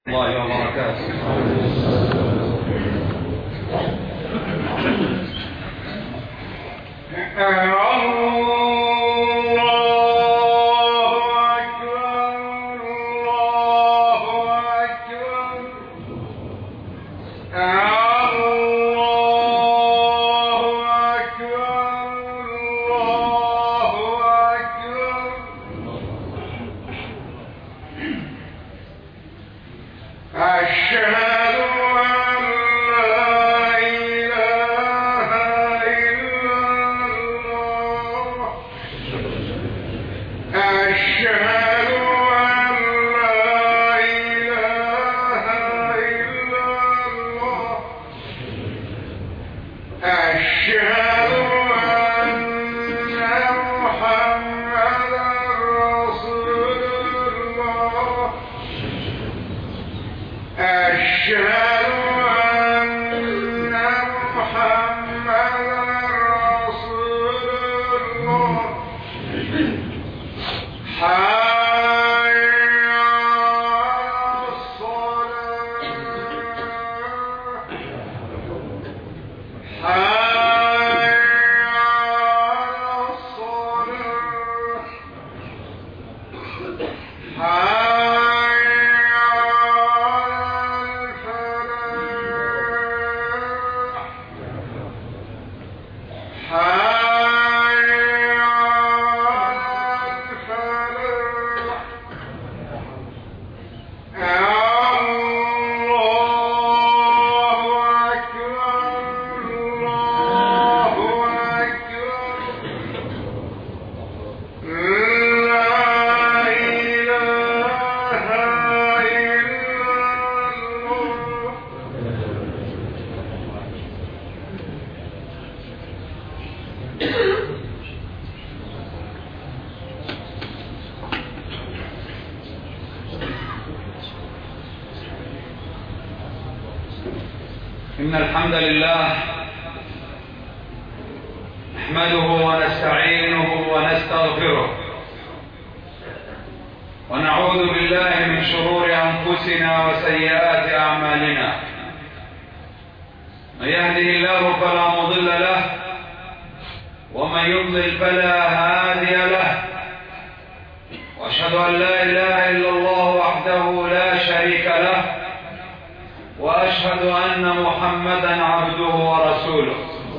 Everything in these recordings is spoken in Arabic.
الله وبركاته. إن الحمد لله نحمده ونستعينه ونستغفره ونعوذ بالله من شرور أنفسنا وسيئات أعمالنا. من يهده الله فلا مضل له ومن يضلل فلا هادي له، وأشهد أن لا إله إلا الله وحده لا شريك له، وأشهد أن محمدا عبده ورسوله.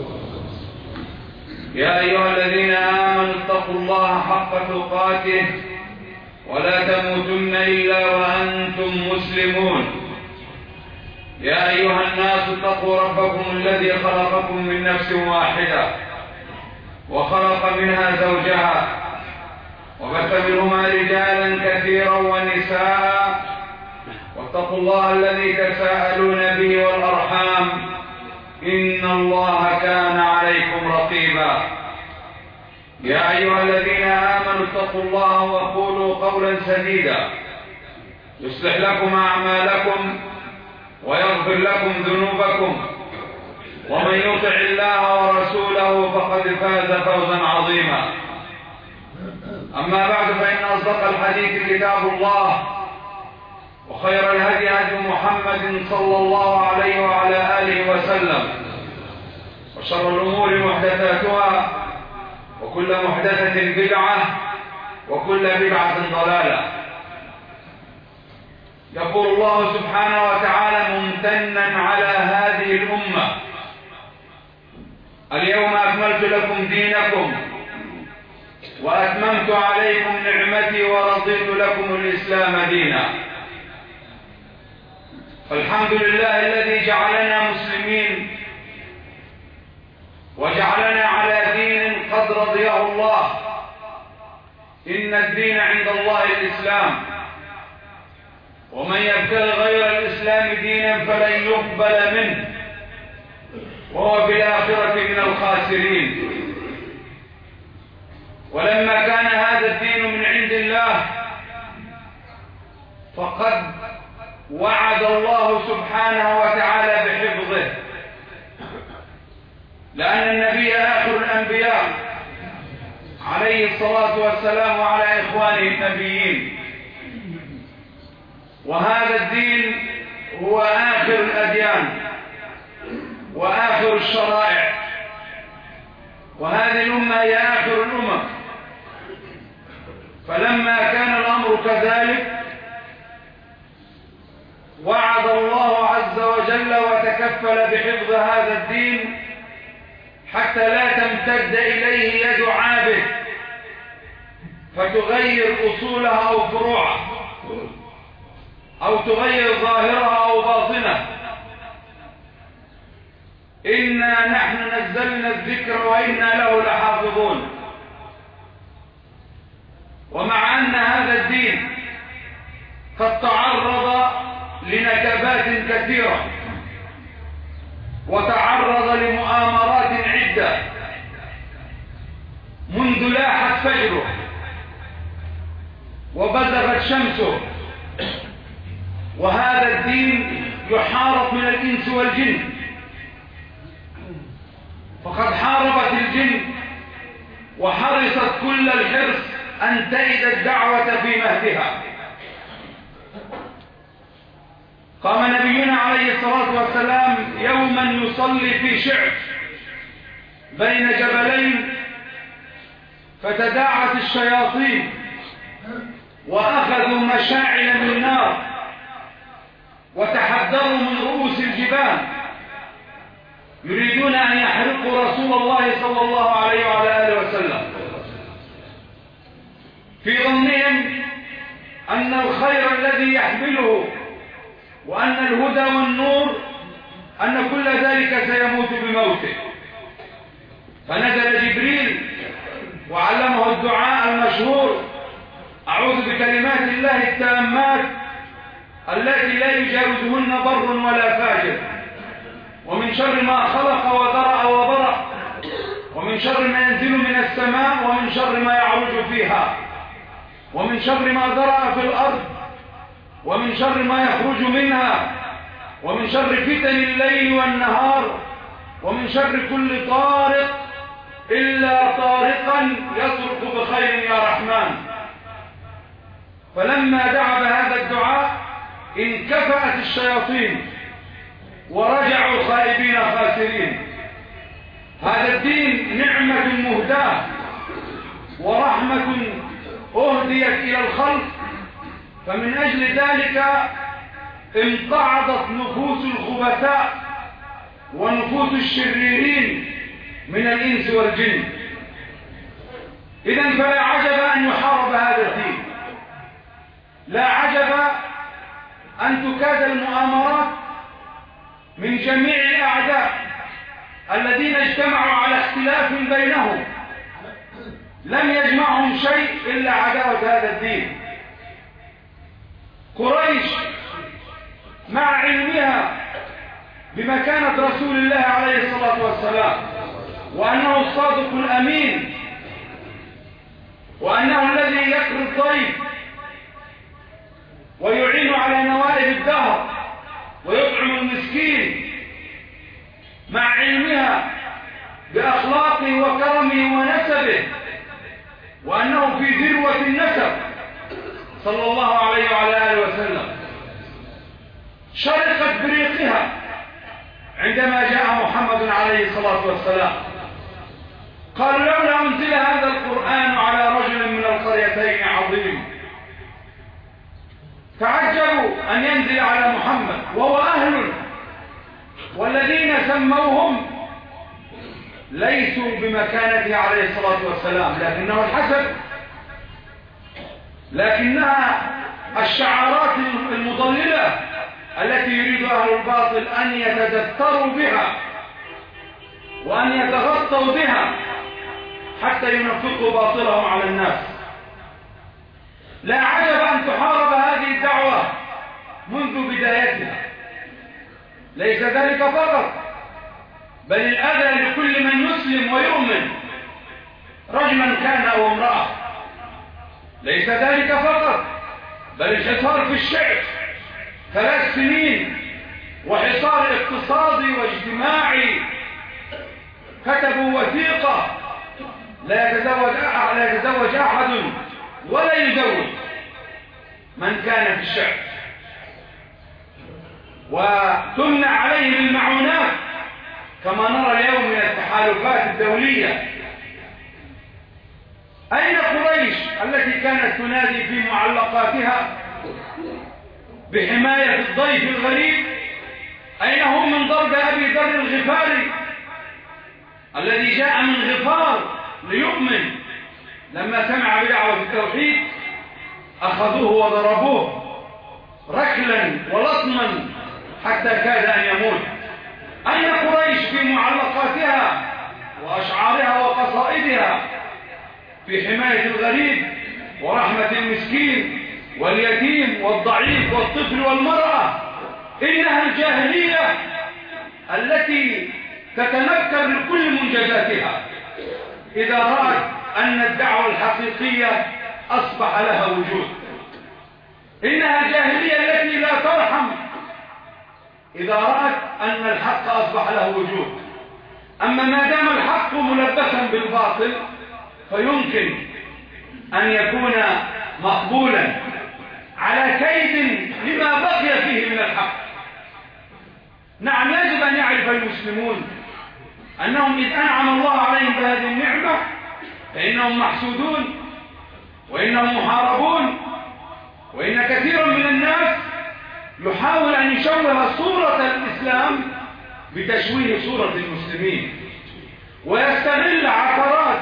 يا أيها الذين آمنوا اتقوا الله حق تقاته ولا تموتن إلا وأنتم مسلمون. يا أيها الناس اتقوا ربكم الذي خلقكم من نفس واحدة وخلق منها زوجها وبث منهما رجالا كثيرا ونساء، واتقوا الله الذي تساءلون به والأرحام إن الله كان عليكم رقيبا. يا أيها الذين آمنوا اتقوا الله وقولوا قولا سديدا يصلح لكم أعمالكم ويغفر لكم ذنوبكم، ومن يطع الله ورسوله فقد فاز فوزا عظيما. أما بعد، فإن أصدق الحديث كتاب الله، وخير الهدي هدي محمد صلى الله عليه وعلى آله وسلم، وشر الأمور محدثاتها، وكل محدثة بدعة، وكل بدعة ضلالة. يقول الله سبحانه وتعالى ممتنا على هذه الأمة: اليوم أكملت لكم دينكم وأتممت عليكم نعمتي ورضيت لكم الإسلام دينا. فالحمد لله الذي جعلنا مسلمين وجعلنا على دين قد رضيه الله. إن الدين عند الله الإسلام، ومن يبتغي غير الإسلام دينا فلن يقبل منه وهو في الآخرة من الخاسرين. ولما كان هذا الدين من عند الله فقد وعد الله سبحانه وتعالى بحفظه، لأن النبي آخر الأنبياء عليه الصلاة والسلام وعلى إخوانه النبيين. وهذا الدين وهذه الأمة هي آخر الأمم. فلما كان الأمر كذلك وعد الله عز وجل وتكفل بحفظ هذا الدين حتى لا تمتد إليه يد عابد فتغير أصولها أو فروعها أو تغير ظاهرها أو باطنها. إنا نحن نزلنا الذكر وإنا له لحافظون. ومع أن هذا الدين قد تعرض لنكبات كثيرة وتعرض لمؤامرات عدة منذ لاحت فجره وبزغت شمسه، وهذا الدين يحارب من الإنس والجن، فقد حاربت الجن وحرصت كل الحرص أن تئد الدعوة في مهدها. قام نبينا عليه الصلاة والسلام يوما يصلي في شعب بين جبلين، فتداعت الشياطين وأخذوا مشاعل من نار وتحدروا من رؤوس الجبال يريدون أن يحرقوا رسول الله صلى الله عليه وعلى آله وسلم، في ظنهم أن الخير الذي يحمله وأن الهدى والنور أن كل ذلك سيموت بموته. فنزل جبريل وعلمه الدعاء المشهور: أعوذ بكلمات الله التامات التي لا يجاوزهن بر ولا فاجر، ومن شر ما خلق وذرأ وبرأ، ومن شر ما ينزل من السماء، ومن شر ما يعرج فيها، ومن شر ما ذرأ في الأرض، ومن شر ما يخرج منها، ومن شر فتن الليل والنهار، ومن شر كل طارق إلا طارقا يطرق بخير يا رحمن. فلما دعا بهذا الدعاء انكفأت الشياطين ورجعوا خائبين خاسرين. هذا الدين نعمة مهداة ورحمة أهديت إلى الخلق، فمن أجل ذلك امتعضت نفوس الخبثاء ونفوس الشريرين من الإنس والجن. إذن فلا عجب أن يحارب هذا الدين، لا عجب أن تكاد المؤامرات من جميع الأعداء الذين اجتمعوا على اختلاف بينهم، لم يجمعهم شيء إلا عداوة هذا الدين. قريش مع علمها بمكانة رسول الله عليه الصلاة والسلام وأنه الصادق الأمين وأنه الذي يقري الضيف ويعين على نوائب الدهر ويطعم المسكين، مع علمها بأخلاقه وكرمه ونسبه وأنه في ذروة النسب صلى الله عليه وعلى آله وسلم، شرقت بريقها عندما جاء محمد عليه الصلاة والسلام. قالوا: لولا أنزل هذا القرآن على رجل من القريتين عظيم. تعجبوا أن ينزل على محمد وهو أهل، والذين سموهم ليسوا بمكانته عليه الصلاة والسلام، لكنه الحسد، لكنها الشعارات المضللة التي يريد أهل الباطل أن يتدثروا بها وأن يتغطوا بها حتى ينفقوا باطلهم على الناس. لا عجب أن تحارب هذه الدعوة منذ بدايتها. ليس ذلك فقط، بل الأذى لكل من يسلم ويؤمن رجلا كان أو امرأة. ليس ذلك فقط، بل الحصار في الشعب 3 سنين، وحصار اقتصادي واجتماعي. كتبوا وثيقة لا يتزوج أحد ولا يزوج من كان في الشعب، وتمنع عليهم المعونات كما نرى اليوم من التحالفات الدولية أين قريش التي كانت تنادي في معلقاتها بحماية الضيف الغريب؟ أين هم من ضرب أبي ذر الغفاري الذي جاء من غفار ليؤمن؟ لما سمع بدعوة التوحيد أخذوه وضربوه ركلا ولطما حتى كاد أن يموت. أين قريش في معلقاتها وأشعارها وقصائدها في حماية الغريب ورحمة المسكين واليتيم والضعيف والطفل والمرأة؟ إنها الجاهلية التي تتنكر لكل منجزاتها إذا رأت أن الدعوة الحقيقية أصبح لها وجود. إنها الجاهلية التي لا ترحم إذا رأت أن الحق أصبح له وجود. أما ما دام الحق ملبسا بالباطل فيمكن أن يكون مقبولا على كيد لما بقي فيه من الحق. نعم، يجب أن يعرف المسلمون أنهم إذ أنعم الله عليهم بهذه النعمة فإنهم محسودون وإنهم محاربون، وإن كثيرا من الناس يحاول أن يشوه صورة الإسلام بتشويه صورة المسلمين، ويستغل عثرات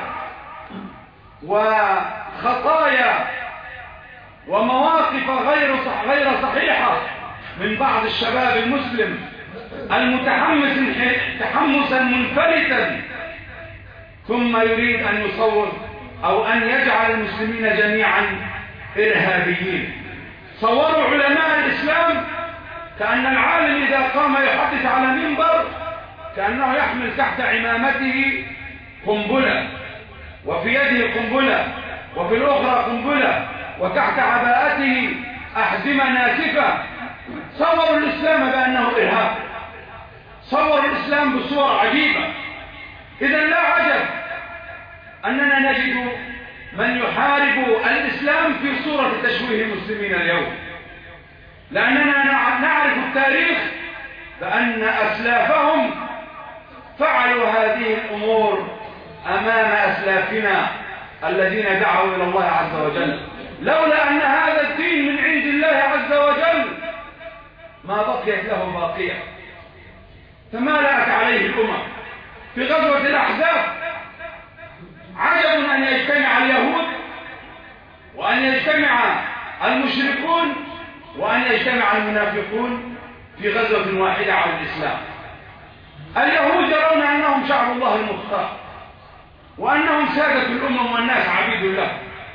وخطايا ومواقف غير صحيحة من بعض الشباب المسلم المتحمس تحمسا منفلتا، ثم يريد أن يصور أو أن يجعل المسلمين جميعا إرهابيين. صوروا علماء الإسلام كأن العالم إذا قام يحدث على منبر كأنه يحمل تحت عمامته قنبلة، وفي يده قنبلة، وفي الأخرى قنبلة، وتحت عباءته أحزمة ناسفة. صوروا الإسلام بأنه إرهاب، صوروا الإسلام بصور عجيبة. إذن لا عجب أننا نجد من يحارب الإسلام في صورة تشويه المسلمين اليوم، لأننا نعرف التاريخ بأن أسلافهم فعلوا هذه الأمور أمام أسلافنا الذين دعوا إلى الله عز وجل. لولا أن هذا الدين من عند الله عز وجل ما بقيت له باقية، تمالأت عليه الأمم. في غزوة الأحزاب عجب أن يجتمع اليهود وأن يجتمع المشركون وأن يجتمع المنافقون في غزوة واحدة على الإسلام. اليهود يرون أنهم شعب الله المختار وأنهم سادة الأمم والناس عبيد له.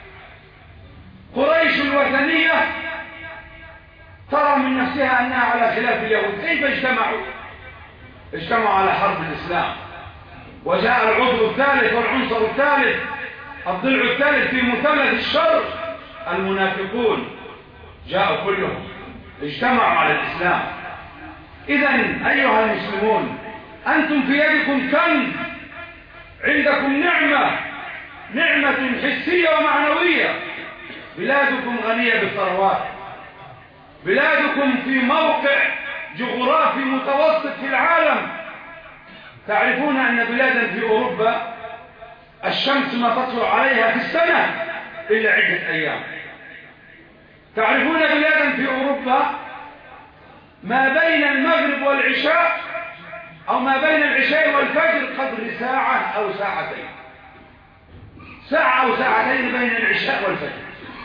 قريش الوثنية ترى من نفسها أنها على خلاف اليهود. كيف اجتمعوا؟ اجتمعوا على حرب الإسلام، وجاء العضو الثالث والعنصر الثالث، الضلع الثالث في مثلث الشر، المنافقون، جاءوا كلهم اجتمعوا على الإسلام. إذن أيها المسلمون، أنتم في يدكم كنز، عندكم نعمة حسية ومعنوية. بلادكم غنية بالثروات، بلادكم في موقع جغرافي متوسط في العالم. تعرفون أن بلادا في أوروبا الشمس ما تطلع عليها في السنة إلا عدة أيام. تعرفون بلادا في أوروبا ما بين المغرب والعشاء أو ما بين العشاء والفجر قدر ساعة أو ساعتين، ساعة أو ساعتين بين العشاء والفجر.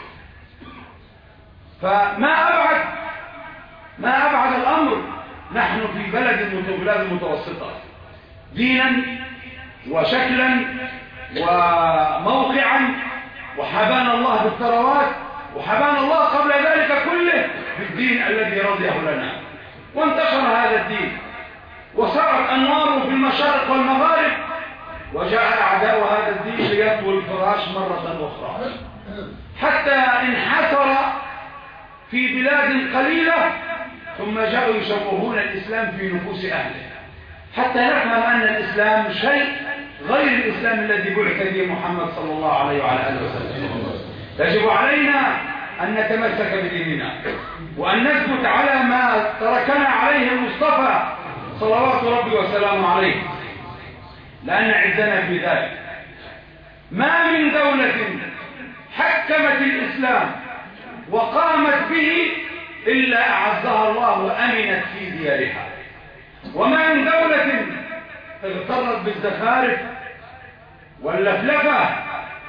فما أبعد الأمر. نحن في بلاد متوسطة دينا وشكلا وموقعا، وحبانا الله بالثروات، وحبانا الله قبل ذلك كله بالدين الذي رضيه لنا. وانتشر هذا الدين وصارت أنواره في المشارق والمغارب، وجاء أعداء هذا الدين ليطووا الفراش مرة أخرى حتى انحسر في بلاد قليلة، ثم جاءوا يشوهون الإسلام في نفوس أهله حتى نفهم أن الإسلام شيء غير الإسلام الذي بعث به محمد صلى الله عليه وعلى آله وسلم. يجب علينا أن نتمسك بديننا وأن نثبت على ما تركنا عليه المصطفى صلوات ربي وسلامه عليه، لأن عزنا في ذلك. ما من دولة حكمت الإسلام وقامت به إلا أعزها الله وأمنت في ديارها، وما من دولة اغترت بالزخارف واللفلفة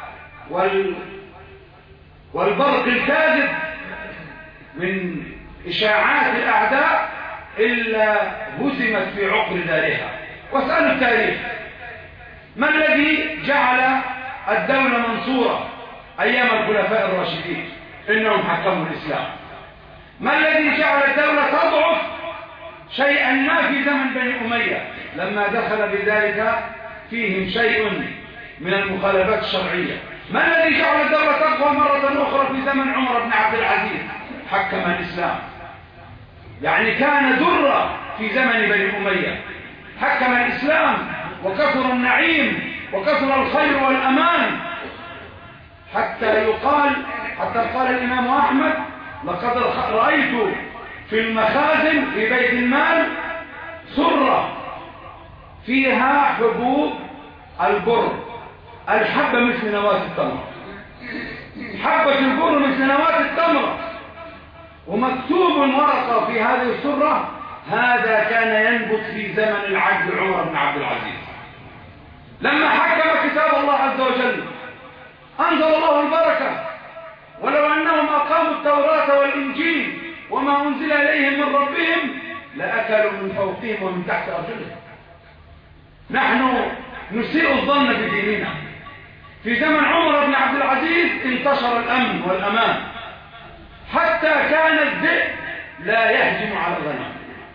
والبرق الكاذب من إشاعات الأعداء إلا هزمت في عقر دارها. واسألوا التاريخ، ما الذي جعل الدولة منصورة أيام الخلفاء الراشدين؟ إنهم حكموا الإسلام. ما الذي جعل الدولة تضعف شيئا ما في زمن بني أمية لما دخل بذلك فيهم شيء من المخالفات الشرعية؟ ما الذي جعل الدولة تقوى مرة أخرى في زمن عمر بن عبد العزيز؟ حكم الإسلام. يعني كان ذرة في زمن بني أمية، حكم الإسلام وكثر النعيم وكثر الخير والأمان، حتى قال الإمام أحمد: لقد رأيت في المخازن في بيت المال سرة فيها حبوب البر، الحبة مثل نواة التمر، حبة البر مثل نواة التمر، ومكتوب ورقة في هذه السرة: هذا كان ينبت في زمن العبد عمر بن عبد العزيز. لما حكم كتاب الله عز وجل أنزل الله البركة، ولو أنهم أقاموا التوراة والإنجيل وما أنزل إليهم من ربهم لأكلوا من فوقهم ومن تحت أرجلهم. نحن نسيء الظن بديننا. في زمن عمر بن عبد العزيز انتشر الأمن والأمان، حتى كان الذئب لا يهجم على الغنم.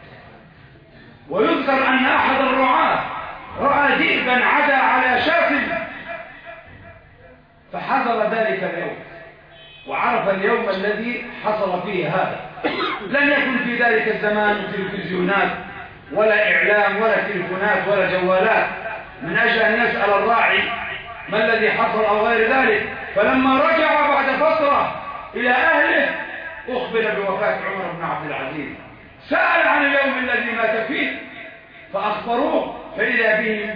ويذكر أن أحد الرعاة رأى ذئبا عدا على شاة فحضر ذلك اليوم وعرف اليوم الذي حصل فيه هذا. لم يكن في ذلك الزمان تلفزيونات ولا إعلام ولا تلفونات ولا جوالات من أجل أن يسأل الراعي ما الذي حصل أو غير ذلك. فلما رجع بعد فترة إلى أهله أخبر بوفاة عمر بن عبد العزيز، سأل عن اليوم الذي مات فيه فأخبروه، فإذا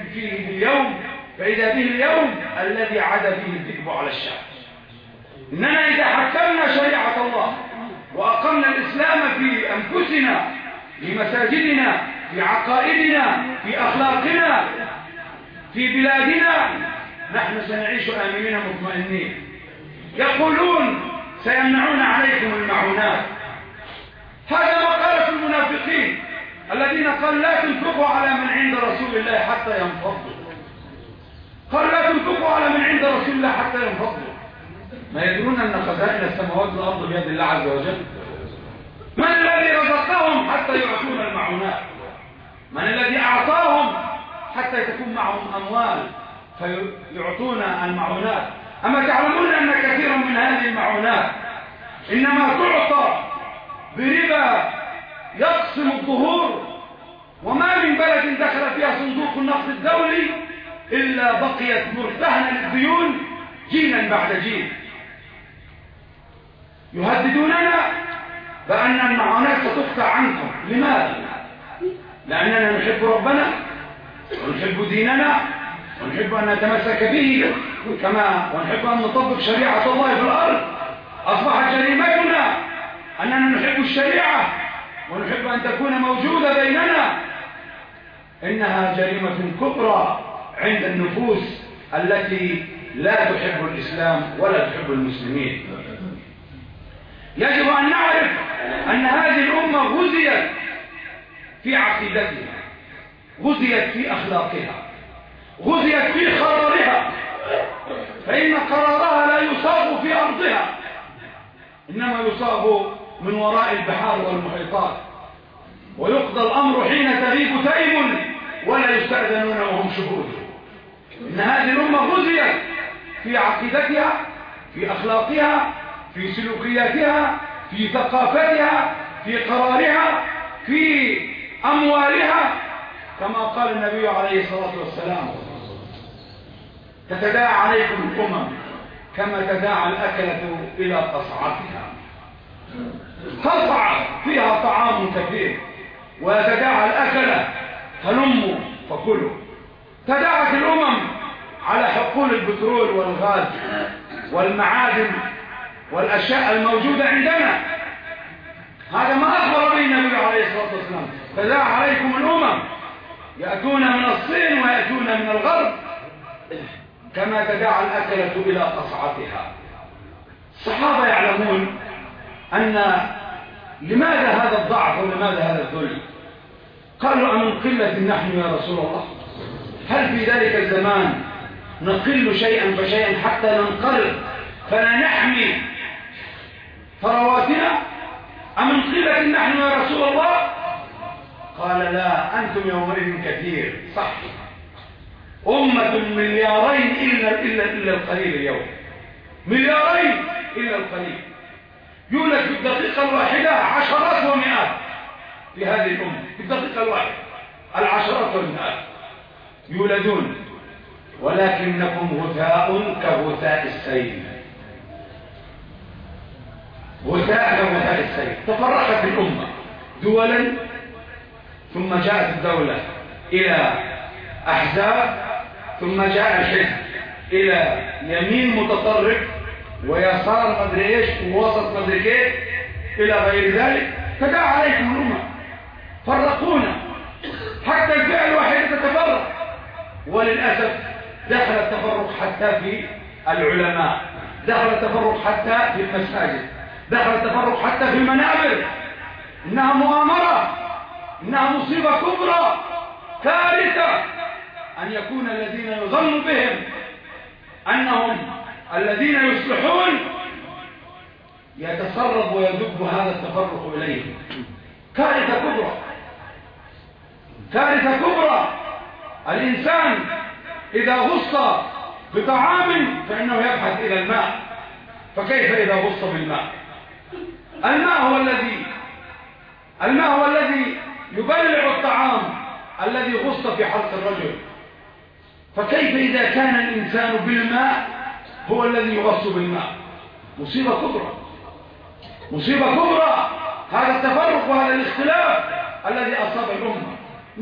به اليوم الذي عاد فيه الذئب على الشعب. إننا إذا حكمنا شريعة الله وأقمنا الإسلام في أنفسنا، في مساجدنا، في عقائدنا، في أخلاقنا، في بلادنا، نحن سنعيش آمنين مطمئنين. يقولون: سيمنعون عليكم المعونات. هذا ما قالت المنافقين الذين قال: لا تنفقوا على من عند رسول الله حتى ينفضوا. قال: لا تنفقوا على من عند رسول الله حتى ينفضوا. ما يدرون أن خزائن السماوات والأرض بيد الله عز وجل. من الذي رزقهم حتى يعطون المعونات؟ من الذي أعطاهم حتى تكون معهم أموال فيعطون المعونات؟ أما تعلمون أن كثيرا من هذه المعونات إنما تعطى بربا يقسم الظهور، وما من بلد دخل فيها صندوق النقد الدولي إلا بقيت مرتهنة للديون جيلا بعد جيل. يهددوننا بأن المعونات ستقطع عنكم. لماذا؟ لأننا نحب ربنا ونحب ديننا ونحب أن نتمسك به ونحب أن نطبق شريعة الله في الأرض. أصبحت جريمتنا أننا نحب الشريعة ونحب أن تكون موجودة بيننا. إنها جريمة كبرى عند النفوس التي لا تحب الإسلام ولا تحب المسلمين. يجب أن نعرف أن هذه الأمة غزيت في عقيدتها، غزيت في أخلاقها، غزيت في قرارها، فإن قرارها لا يصاب في أرضها، إنما يصاب من وراء البحار والمحيطات، ويقضى الأمر حين تغيب تيم ولا يستأذنون وهم شهود. إن هذه الأمة غزيت في عقيدتها، في أخلاقها، في سلوكياتها، في ثقافتها، في قرارها، في أموالها، كما قال النبي عليه الصلاة والسلام: تتداعى عليكم الأمم كما تداعى الأكلة إلى قصعتها. قصعة فيها طعام كثير ويتداعى الأكلة، هلموا فكلوا. تداعت الأمم على حقول البترول والغاز والمعادن والأشياء الموجودة عندنا. هذا ما أخبر به النبي عليه الصلاة والسلام. فداع عليكم الأمم يأتون من الصين ويأتون من الغرب كما تداعى الأكلة إلى قصعتها. الصحابة يعلمون أن لماذا هذا الضعف ولماذا هذا الذل. قالوا أمن قلة نحن يا رسول الله؟ هل في ذلك الزمان نقل شيئا فشيئا حتى ننقرض فلا نحمي ثرواتنا؟ أمن قلة نحن يا رسول الله؟ قال لا، أنتم يومئذ كثير. صح، أمة مليارين إلا القليل اليوم، مليارين إلا القليل. يولد في الدقيقة الواحدة عشرات ومئات في هذه الأمة، في الدقيقة الواحدة العشرات والمئات يولدون، ولكنكم غثاء كغثاء السيل، غثاء كغثاء السيل. تفرقت الأمة دولا، ثم جاءت الدولة إلى أحزاب، ثم جاء الحزب إلى يمين متطرف ويسار مدري ايش ووسط مدري كيف إلى غير ذلك. فداع عليكم الأمة، فرقونا حتى الفئة الواحدة تتفرق. وللأسف دخل التفرق حتى في العلماء، دخل التفرق حتى في المساجد، دخل التفرق حتى في المنابر. إنها مؤامرة، إنها مصيبة كبرى، كارثة أن يكون الذين يظن بهم أنهم الذين يصلحون يتسرب ويدب هذا التفرق إليهم. كارثة كبرى، كارثة كبرى. الإنسان إذا غص بطعام فإنه يبحث إلى الماء، فكيف إذا غص بالماء؟ الماء هو الذي يبلع الطعام الذي غص في حلق الرجل. فكيف إذا كان الإنسان بالماء هو الذي يغص بالماء؟ مصيبة كبرى، مصيبة كبرى. هذا التفرق وهذا الاختلاف الذي أصاب الأمة.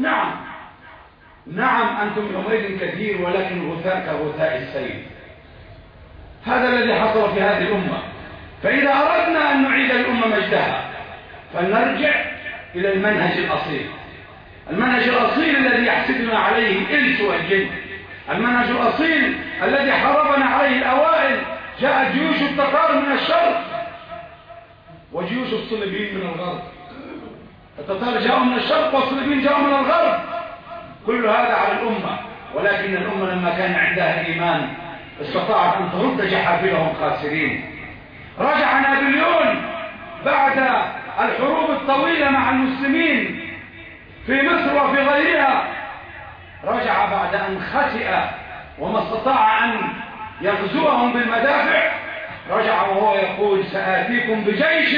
نعم أنتم يومئذ كثير ولكن غثاء كغثاء السيل. هذا الذي حصل في هذه الأمة. فإذا أردنا أن نعيد الأمة مجدها فلنرجع إلى المنهج الأصيل، المنهج الأصيل الذي يحسدنا عليه الإنس والجن، المنهج الأصيل الذي حاربنا عليه الأوائل. جاءت جيوش التتار من الشرق وجيوش الصليبيين من الغرب. التتار جاءوا من الشرق والصليبيين جاءوا من الغرب. كل هذا على الأمة، ولكن الأمة لما كان عندها إيمان استطاعت أن ترد جحافلهم خاسرين. رجع نابليون بعد الحروب الطويلة مع المسلمين في مصر وفي غيرها، رجع بعد أن خسئ وما استطاع أن يغزوهم بالمدافع. رجع وهو يقول سآتيكم بجيش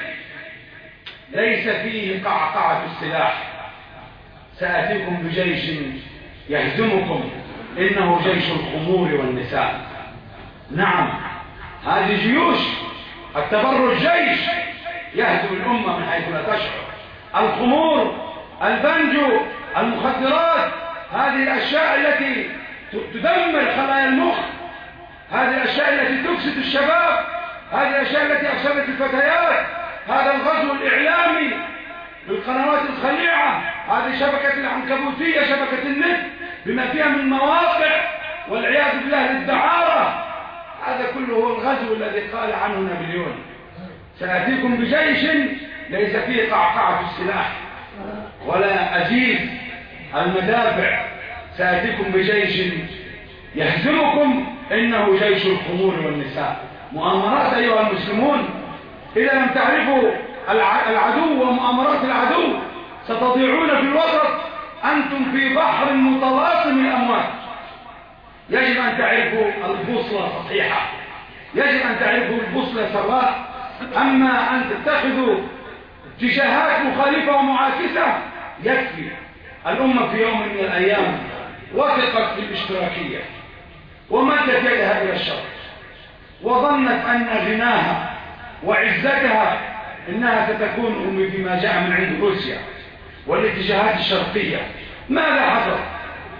ليس فيه قعقعة السلاح، سآتيكم بجيش يهزمكم إنه جيش الخمور والنساء. نعم، هذه جيوش التبرج جيش يهزم الأمة من حيث لا تشعر. الخمور، البنجو، المخدرات، هذه الأشياء التي تدمر خلايا المخ، هذه الأشياء التي تفسد الشباب، هذه الأشياء التي أفسدت الفتيات. هذا الغزو الإعلامي بالقنوات الخليعة، هذه شبكة العنكبوتية، شبكة النت بما فيها من مواقع والعياذ بالله للدعارة. هذا كله هو الغزو الذي قال عنه نابليون سآتيكم بجيش ليس فيه قعقعة السلاح ولا أجيب المدافع، سآتيكم بجيش يهزمكم إنه جيش الخمور والنساء. مؤامرات أيها المسلمون. إذا لم تعرفوا العدو ومؤامرات العدو ستضيعون في الوسط، أنتم في بحر متلاطم الأمواج. يجب أن تعرفوا البوصلة صحيحة، يجب أن تعرفوا البوصلة سواء. أما أن تتخذوا اتجاهات مخالفة ومعاكسة يكفي. الأمة في يوم من الأيام وثقت في الاشتراكية ومدت يدها إلى الشر، وظنت أن غناها وعزتها إنها ستكون بما جاء من عند روسيا والاتجاهات الشرقية. ماذا حصل؟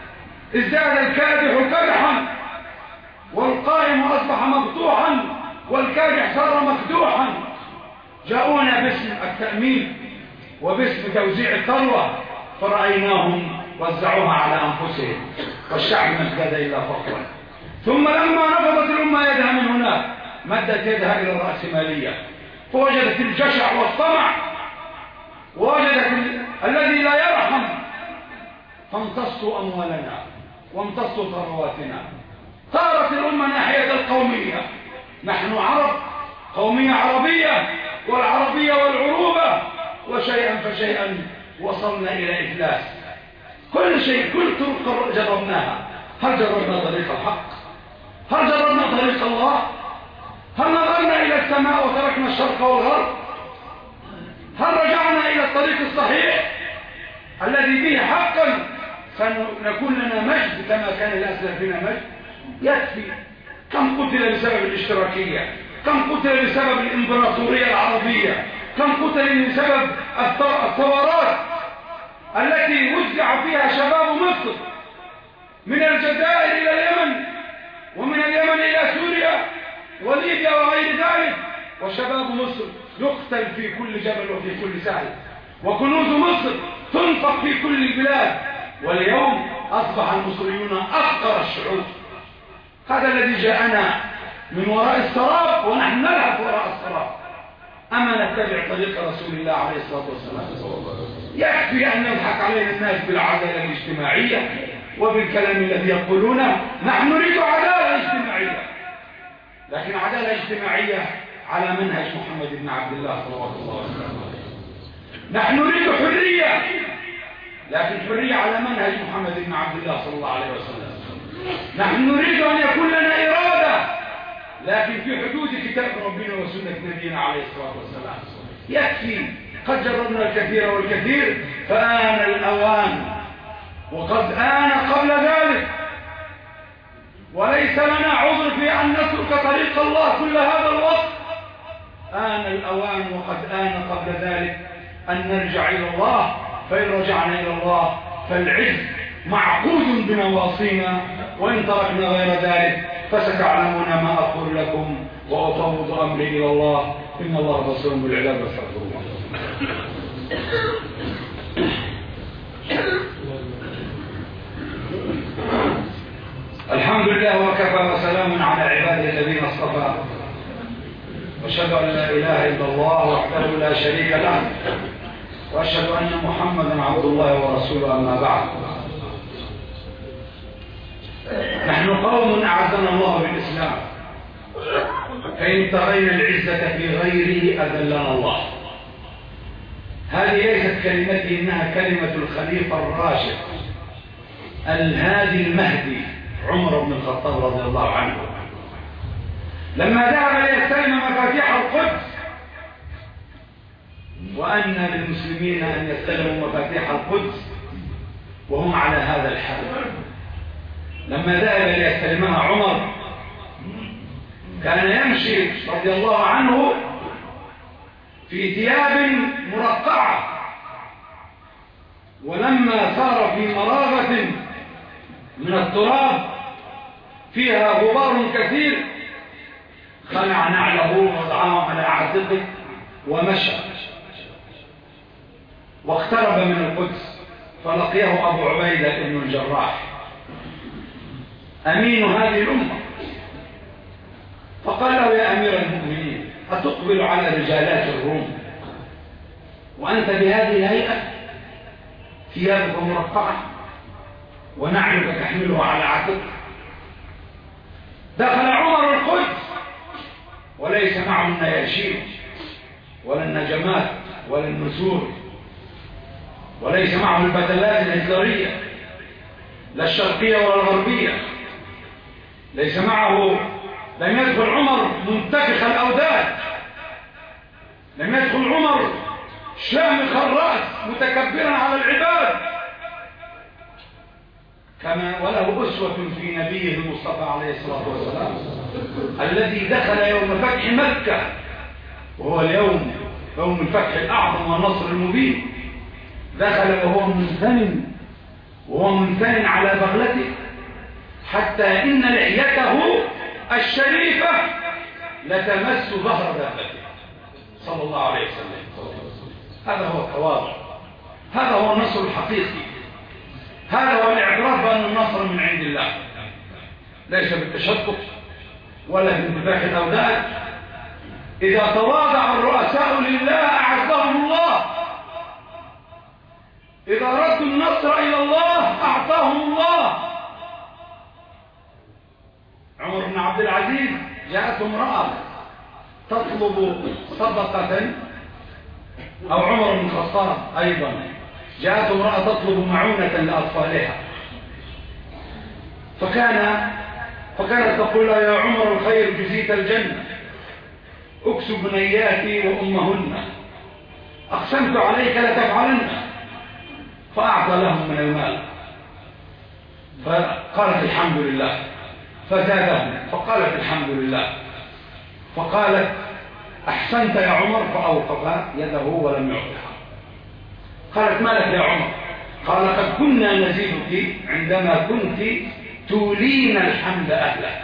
ازداد الكادح كدحا، والقائم أصبح مفتوحا، والكادح صار مكدوحا. جاءونا باسم التأمين وباسم توزيع الثروة، فرأيناهم وزعوها على أنفسهم، والشعب ما ازداد إلا فقرا. ثم لما نفضت الأمة يدها من هناك، مدت يدها إلى الرأسمالية، فوجدت الجشع والطمع، ووجدت الذي لا يرحم، فامتصوا أموالنا وامتصوا ثرواتنا. صارت الأمة ناحية القومية، نحن عرب، قومية عربية، والعربية والعروبة، وشيئا فشيئا وصلنا إلى إفلاس. كل شيء، كل طرق جربناها. هل جربنا طريق الحق؟ هل جربنا طريق الله؟ هل نظرنا إلى السماء وتركنا الشرق والغرب؟ هل رجعنا إلى الطريق الصحيح الذي به حقا سنكون لنا مجد كما كان الأسلف لنا مجد؟ يكفي. كم قتل بسبب الاشتراكية؟ كم قتل بسبب الإمبراطورية العربية؟ كم قتل بسبب الثورات التي وزع فيها شباب مصر من الجزائر إلى اليمن، ومن اليمن إلى سوريا وليبيا وغير ذلك، وشباب مصر يقتل في كل جبل وفي كل سهل، وكنوز مصر تنفق في كل البلاد. واليوم أصبح المصريون أفقر الشعوب. هذا الذي جاءنا من وراء السراب، ونحن نلعب وراء السراب. أما نتبع طريق رسول الله عليه الصلاة والسلام؟ يكفي أن يضحك علينا الناس بالعدالة الاجتماعية وبالكلام الذي يقولونه. نحن نريد عدالة اجتماعية، لكن عدالة اجتماعية على منهج محمد بن عبد الله صلوات الله وسلامه. نحن نريد حرية، لكن حرية على منهج محمد بن عبد الله صلى الله عليه وسلم. نحن نريد أن يكون لنا إرادة، لكن في حدود كتاب ربنا وسنة نبينا عليه الصلاة والسلام. يكفي. قد جربنا الكثير والكثير، فآن الأوان، وقد آن قبل ذلك، وليس لنا عذر في أن نترك طريق الله كل هذا الوقت. آن الأوان وقد آن قبل ذلك أن نرجع إلى الله، فإن رجعنا إلى الله فالعز معقود بنواصينا، وإن تركنا غير ذلك فستعلمون ما أقول لكم، وأفوض أمري إلى الله، إن الله بصير بالعباد. واستغفر الله. الحمد لله وكفى، وسلام على عباده الذين اصطفى، واشهد ان لا اله الا الله وحده لا شريك له، واشهد ان محمدا عبد الله ورسوله. اما بعد، نحن قوم اعزنا الله بالاسلام، فان ابتغينا العزه في غيره اذلنا الله. هذه ليست كلمتي، انها كلمه الخليفه الراشد الهادي المهدي عمر بن الخطاب رضي الله عنه، لما ذهب ليستلم مفاتيح القدس. وأن للمسلمين أن يستلموا مفاتيح القدس وهم على هذا الحال. لما ذهب ليستلمها عمر كان يمشي رضي الله عنه في ثياب مرقعة، ولما صار في مراغة من التراب فيها غبار كثير خلع نعله ووضعه على عاتقه ومشى، واقترب من القدس فلقيه أبو عبيدة بن الجراح أمين هذه الأمة، فقال له: يا أمير المؤمنين، أتقبل على رجالات الروم وأنت بهذه الهيئة، ثيابك مرقعة ونعلك تحمله على عاتقك؟ دخل عمر القدس وليس معه النياشين ولا النجمات ولا النسور، وليس معه البدلات الهتلرية لا الشرقية ولا الغربية، ليس معه. لم يدخل عمر منتفخ الأوداد، لم يدخل عمر شامخ الرأس متكبرا على العباد، كما وله أسوة في نبيه المصطفى عليه الصلاة والسلام الذي دخل يوم فتح مكة، وهو اليوم يوم الفتح الأعظم والنصر المبين. دخل وهو منثن على بغلته، حتى إن لحيته الشريفة لتمس ظهر دابته صلى الله عليه وسلم. هذا هو التواضع، هذا هو النصر الحقيقي، هذا هو الاعتراف بأن النصر من عند الله، ليس بالتشدق ولا بانتباه الأولاد. إذا تواضع الرؤساء لله أعزهم الله، إذا ردوا النصر إلى الله أعطاهم الله. عمر بن عبد العزيز جاءته امرأة تطلب صدقة، أو عمر بن الخطاب أيضا جاءته امرأة تطلب معونة لأطفالها، فكانت تقول له: يا عمر الخير جزيت الجنة، اكسب بنياتي وأمهن، أقسمت عليك لتفعلن. فأعطى لهم من المال، فقالت الحمد لله، فزادهم فقالت الحمد لله، فقالت: أحسنت يا عمر، فأوقف يده ولم يعطها. قالت: ما لك يا عمر؟ قال: قد كنا نزيدك عندما كنت تولين الحمد أهله،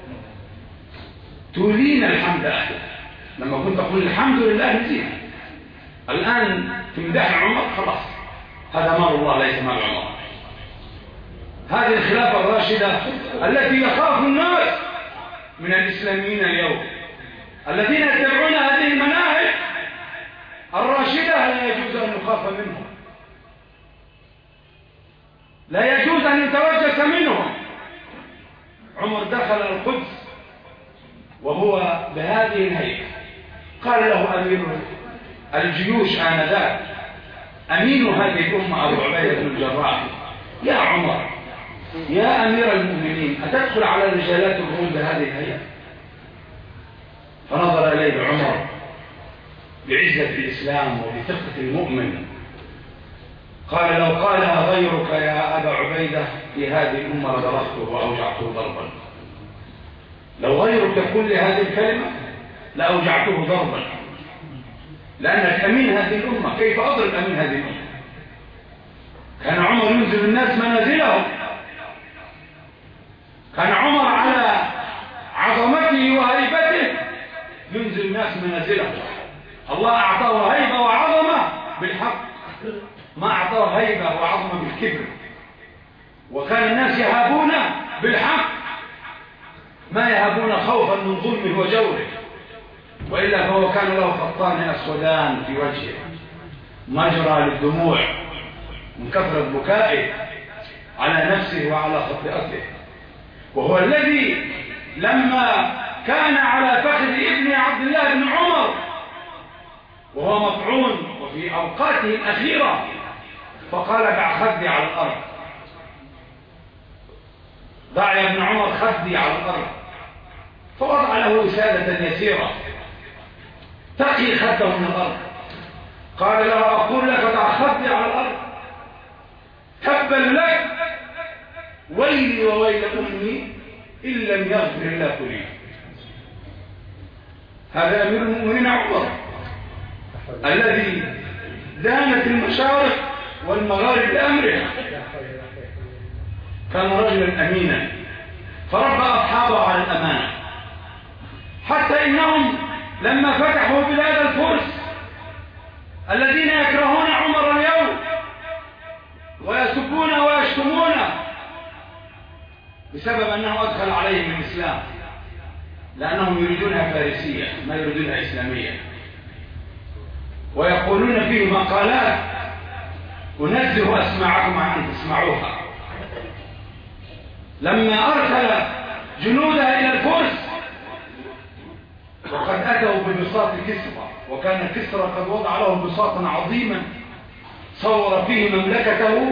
تولين الحمد أهله، لما كنت تقول الحمد لله نزيد. الآن في مدح عمر خلاص، هذا مال الله ليس مال عمر. هذه الخلافة الراشدة التي يخاف الناس من الإسلاميين اليوم، الذين يتبعون هذه المناهج الراشدة، لا يجوز أن نخاف منهم، لا يجوز أن يتوجس منهم. عمر دخل القدس وهو بهذه الهيئة، قال له أمير الجيوش آنذاك أمين هذه الأمة أبو عبيدة بن الجراح: يا عمر، يا أمير المؤمنين، أتدخل على رجالات الروم بهذه الهيئة؟ فنظر إليه عمر بعزة الإسلام وبثقة المؤمن، قال: لو قالها غيرك يا أبا عبيدة في هذه الأمة لضربته وأوجعته ضربا. لو غيرك يقول لي هذه الكلمة لأوجعته ضربا، لأنك أمين هذه الأمة، كيف أضرب أمين هذه الأمة؟ كان عمر ينزل الناس منازلهم، كان عمر على عظمته وهيبته ينزل الناس منازلهم. الله أعطاه هيبة وعظمة بالحق، ما أعطاه هيبة وعظمة بالكبر. وكان الناس يهابون بالحق، ما يهابون خوفا من ظلمه وجوره، وإلا فهو كان له خطان أسودان في وجهه مجرى للدموع من كثرة بكائه على نفسه وعلى خطيئته. وهو الذي لما كان على فخذ ابن عبد الله بن عمر وهو مطعون وفي أوقاته الأخيرة، فقال: دع خدي على الأرض، ضع يا ابن عمر خدي على الأرض. فوضع له وسادة يسيرة تقي خده من الأرض. قال له: أقول لك ضع خدي على الأرض، تبا لك، ويلي وويل أمي إن لم يغفر الله لي. هذا أمير المؤمنين عمر الذي دانت المشارق والمغارب لأمرها، كان رجلا أمينا فربى أصحابه على الأمانة، حتى إنهم لما فتحوا بلاد الفرس الذين يكرهون عمر اليوم ويسبون ويشتمون بسبب أنه أدخل عليهم الإسلام، لأنهم يريدونها فارسية ما يريدونها إسلامية، ويقولون فيه مقالات أنزه أسماعكم عن أن تسمعوها. لما أرسل جنودها إلى الفرس وقد أتوا ببساط كسرى، وكان كسرى قد وضع له بساطا عظيما صور فيه مملكته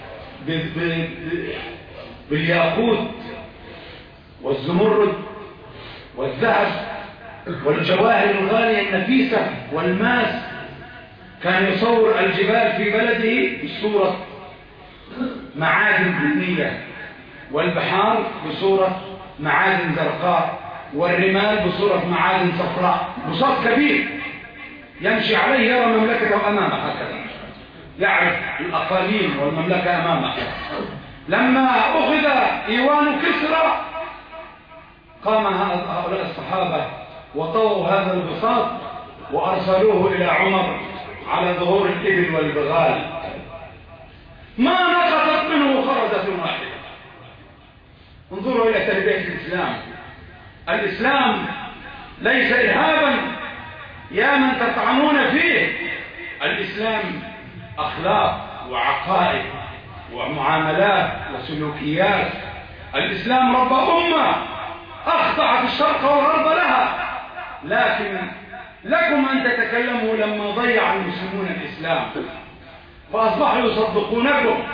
بالياقوت والزمرد والذهب والجواهر الغالية النفيسة والماس. كان يصور الجبال في بلده بصورة معادن بنية، والبحار بصورة معادن زرقاء، والرمال بصورة معادن صفراء. بساط كبير يمشي عليه يرى مملكته أمامه، هكذا يعرف الأقاليم والمملكة أمامه. لما أخذ إيوان كسرى قام هؤلاء الصحابة وطووا هذا البساط وأرسلوه إلى عمر على ظهور الإبل والبغال، ما نقصت منه خردة واحدة. انظروا إلى تربية الإسلام. الإسلام ليس إرهابا يا من تطعنون فيه. الإسلام أخلاق وعقائد ومعاملات وسلوكيات. الإسلام رب أمة أخضعت الشرق والغرب لها، لكن لكم أن تتكلموا لما ضيع المسلمون الإسلام فأصبحوا يصدقونكم.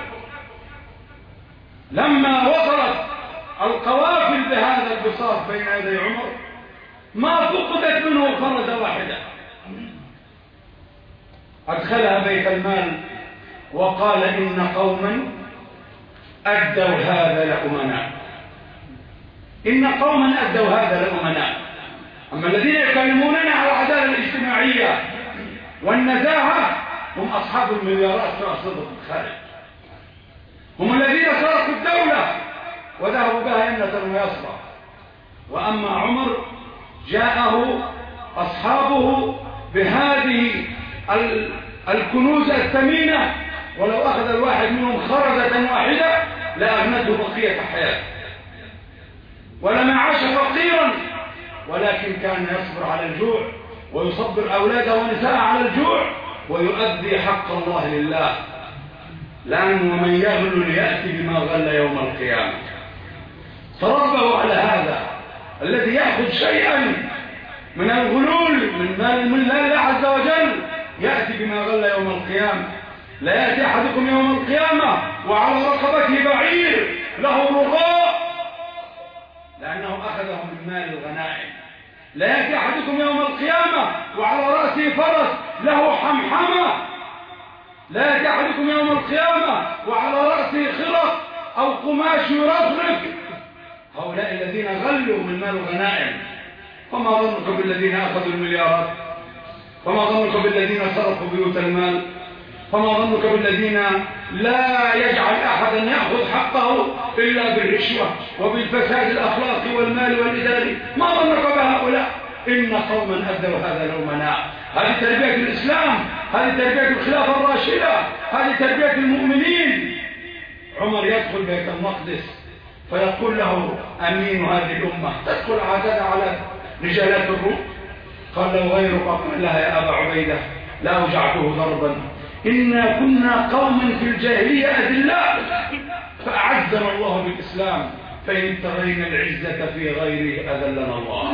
لما وصلت القوافل بهذا البساط بين يدي عمر ما فقدت منه خردة واحدة. أدخلها بيت المال وقال إن قوما أدوا هذا لأمناء، إن قوما أدوا هذا لأمناء. أما الذين يكلموننا على العدالة الاجتماعية والنزاهة هم أصحاب المليارات في أرصدة الخارج، هم الذين سرقوا الدولة وذهبوا بها يمنة ويسرى. وأما عمر جاءه أصحابه بهذه الكنوز الثمينة، ولو أخذ الواحد منهم خردة واحدة لأغنته بقية حياته ولما عاش فقيرا، ولكن كان يصبر على الجوع ويصبر أولاده ونساء على الجوع ويؤدي حق الله لله. لأن ومن يغل يأتي بما غل يوم القيامة. تربوا على هذا. الذي يأخذ شيئا من الغلول من الله عز وجل يأتي بما غل يوم القيامة. لا يأتي أحدكم يوم القيامة وعلى رقبته بعير له رغاء لأنه أخذه من مال الغنائم. لا يأتي أحدكم يوم القيامة وعلى رأسه فرس له حمحمة. لا يأتي أحدكم يوم القيامة وعلى رأسه خرق أو قماش يرفرف. هؤلاء الذين غلوا من مال الغنائم. فما ظنك بالذين أخذوا المليارات؟ فما ظنك بالذين سرقوا بيوت المال؟ فما ظنك بالذين لا يجعل أحدا يأخذ حقه إلا بالرشوة وبالفساد الأخلاقي والمال والإداري؟ ما ظنك بهؤلاء؟ إن قوما أدوا هذا الأمناء. هذه تربية الإسلام، هذه تربية الخلافة الراشدة، هذه تربية المؤمنين. عمر يدخل بيت المقدس فيقول له أمين هذه الأمة تدخل هكذا على رجالات الروم؟ قال له غيرك. قال لها يا أبا عبيدة لا أوجعته ضربا، إنا كنا قوما في الجاهلية أذلاء فأعزنا الله بالإسلام فإن ابتغينا العزة في غيره أذلنا الله.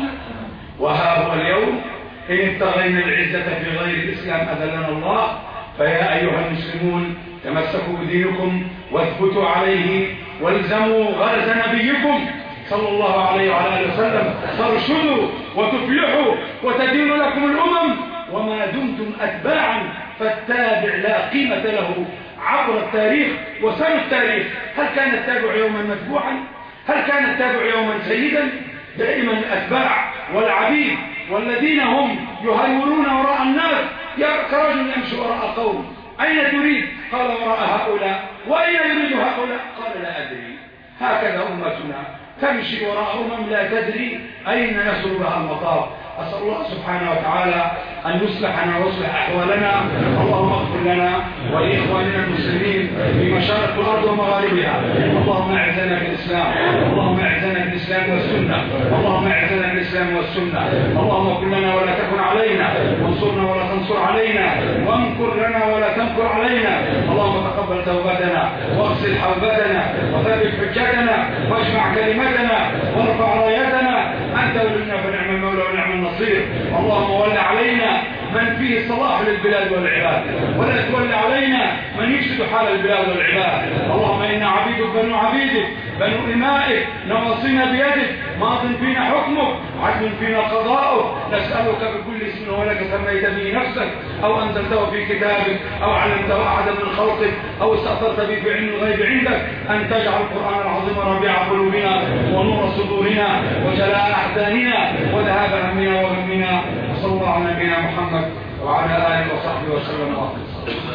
وها هو اليوم إن ابتغينا العزة في غير الإسلام أذلنا الله. فيا أيها المسلمون تمسكوا بدينكم واثبتوا عليه والزموا غرز نبيكم صلى الله عليه وعلى آله وسلم ترشدوا وتفلحوا وتدين لكم الأمم. وما دمتم أتباعا فالتابع لا قيمة له عبر التاريخ وسن التاريخ. هل كان التابع يوما متبوعا؟ هل كان التابع يوما سيدا؟ دائما الأتباع والعبيد والذين هم يهرولون وراء الناس كرجل يمشي وراء قوم. أين تريد؟ قال وراء هؤلاء. وأين يريد هؤلاء؟ قال لا أدري. هكذا أمتنا تمشي وراء أمم لا تدري أين يصل بها المطاف. أسأل الله سبحانه وتعالى أن يصلحنا ويصلح أحوالنا. اللهم اغفر لنا ولإخواننا المسلمين في مشارق الأرض ومغاربها. اللهم اعزنا بالإسلام، اللهم اعزنا بالإسلام والسنة، اللهم اعزنا بالإسلام والسنة. اللهم كن لنا ولا تكن علينا، وانصرنا ولا تنصر علينا، وامكر لنا ولا تمكر علينا. اللهم تقبل توبتنا واغسل حوبتنا وثبت حجتنا واجمع كلمتنا وارفع رايتنا. أنت ولينا فنعم المولى ونعم النصير. اللهم ول علينا من فيه صلاح للبلاد والعباد، ولا تولى علينا من يفسد حال البلاد والعباد. اللهم إنا عبيدك بنو عبيدك بنو إمائك نواصينا بيدك ماض فينا حكمك عدل فينا قضاؤك. نسألك بكل اسم ولك سميت به نفسك أو أنزلته في كتابك أو علمته أحدا من خلقك أو استأثرت به في علم الغيب عندك أن تجعل القرآن العظيم ربيع قلوبنا ونور صدورنا وجلاء أحزاننا وذهاب همنا وغمنا. وصلى الله على نبينا محمد وعلى آله وصحبه وسلم.